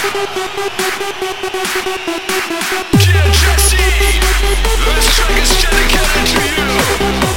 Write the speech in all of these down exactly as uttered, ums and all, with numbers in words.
Dear Jesse, this track is dedicated to you.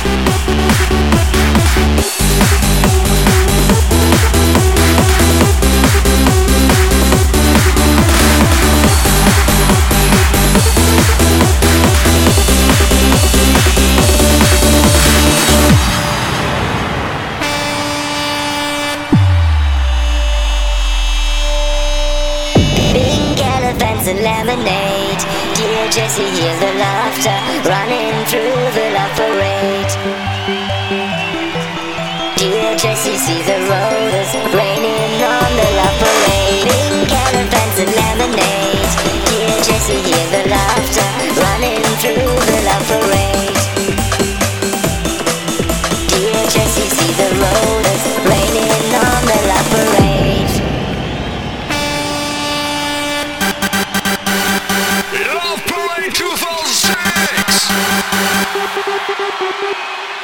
And lemonade. Dear Jesse, hear the laughter running through the love parade. Dear Jesse, see the rollers raining on the love parade. Pink elephants and lemonade. Dear Jesse, hear the laughter running through the love parade. Dear Jesse, see the rollers raining on the love parade. two thousand six.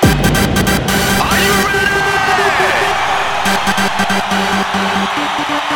Are you ready?